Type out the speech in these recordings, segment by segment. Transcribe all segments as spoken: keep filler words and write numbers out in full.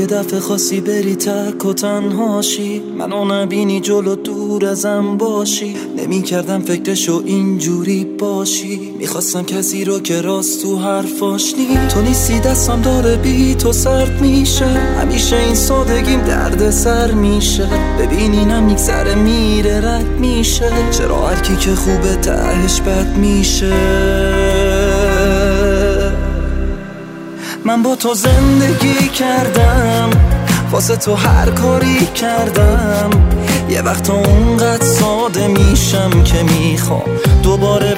یه دفعه خواستی بری تک و تنهاشی، منو نبینی جلو دور ازم باشی. نمی کردم فکرشو اینجوری باشی، میخواستم کسی رو که راست تو حرفاش نی. تو نیستی دستم داره بی تو سرد میشه، همیشه این سادگیم درد سر میشه. ببینی نمیگذره میره رد میشه، چرا هرکی که خوبه تهش بد میشه. من با تو زندگی کردم، واسه تو هر کاری کردم. یه وقت اونقدر ساده میشم که میخوام دوباره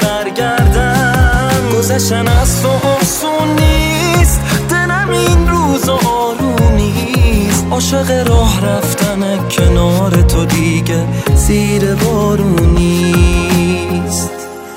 برگردم. گذشتن از تو آسون نیست، دلم این روز آروم نیست. عاشق راه رفتن کنار تو دیگه زیر بارون نیست.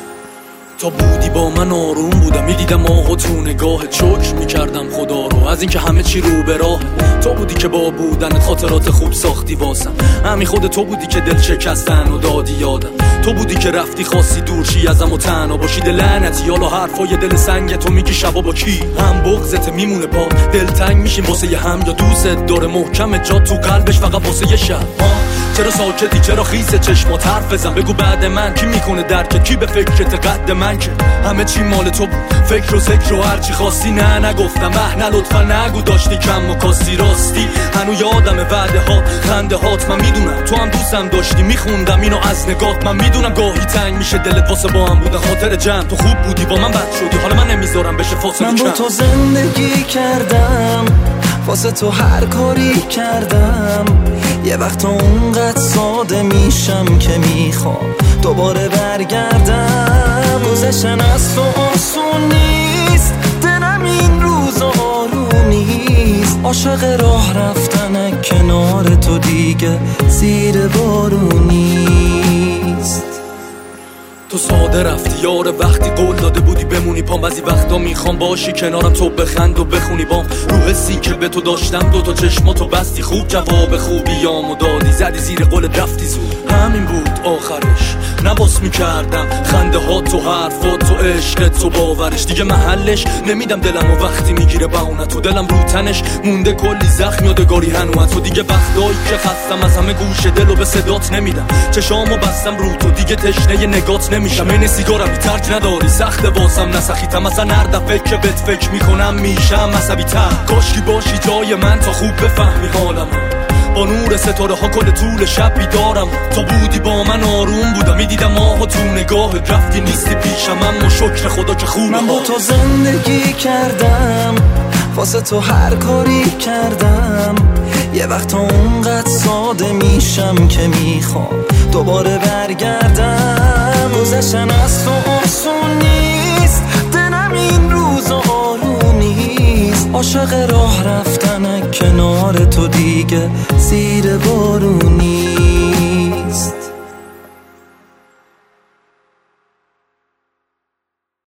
تا بودی با من آروم بودم، میدیدم آه و تو نگاهت شکر میکردم خدا رو از اینکه همه چی رو به راه. تو بودی که با بودنت خاطرات خوب ساختی واسم، همین خود تو بودی که دل شکستن و دادی یادم. تو بودی که رفتی خواستی دورشی ازم و تنها باشی. دل لعنتی حالا حرفای دل سنگ تو میگی شبا با کی؟ هم بغضت میمونه پا دلتنگ میشیم واسه یه هم، یا دوست داره محکم جا تو قلبش فقط واسه یه شب. چرا ساکتی؟ چرا خیسه چشمات حرف بزن؟ بگو بعد من کی میکنه درک؟ کی به فکرت قد من که همه چی مال تو بود؟ فکر و ذکر و هرچی خواستی نه نگفتم اه نه لطفا نگو داشتی کم و کاستی راستی. هنو یادم وعده ها خنده هات، من میدونم تو هم دوستم داشتی میخوندم اینو از نگات. من میدونم گاهی تنگ میشه دلت واسه با هم بودن خاطر جمع. تو خوب بودی با من بد شدی، حالا من نمیذارم بشه فاصله. من با تو زندگی کردم، واسه تو هر کاری کردم. یه وقت اونقدر ساده میشم که میخوام دوباره برگردم. گذشتن از تو آسون نیست، دلم این روز آروم نیست. عاشق راه رفتن کنار تو دیگه زیر بارون نیست. تو ساده رفتی یار وقتی قول داده بودی بمونی پام. بعضی وقتا میخوام باشی کنارم تو بخند و بخونی بام. رو حسی که به تو داشتم دوتا چشماتو بستی خوب، جواب خوبیامو دادی زدی زیر قولت رفتی زود. همین بود آخرش، نباس میکردم خنده ها تو حرفات تو عشقت تو باورش. دیگه محلش نمیدم دلم و وقتی میگیره بهونه تو دلم رو تنش مونده کلی زخم یادگاری هنوز تو. دیگه وقتایی که خستم از همه گوش دل و به صدات نمیدم. چشامو بستم رو تو دیگه تشنه نگات نمیشم. این سیگارم بی ترک نداری سخت واسم نسخیتم. مثلا هر دفعه که بهت فکر میکنم میشم عصبی تر. کاشکی باشی جای من تا خوب بفهمی حالم، با نور ستاره ها کل طول شب بیدارم. تا بودی با من آروم بودم، میدیدم آه تو نگاهت رفتی نیستی پیشم. اما شکر خدا که خوبه. من با تو زندگی کردم، واسه تو هر کاری کردم. یه وقت اونقدر ساده میشم که میخوام دوباره برگردم. گذشتن از تو آسون نیست، دلم این روز آروم نیست. عاشق راه رفتن کنار تو دیگه زیر بارون نیست.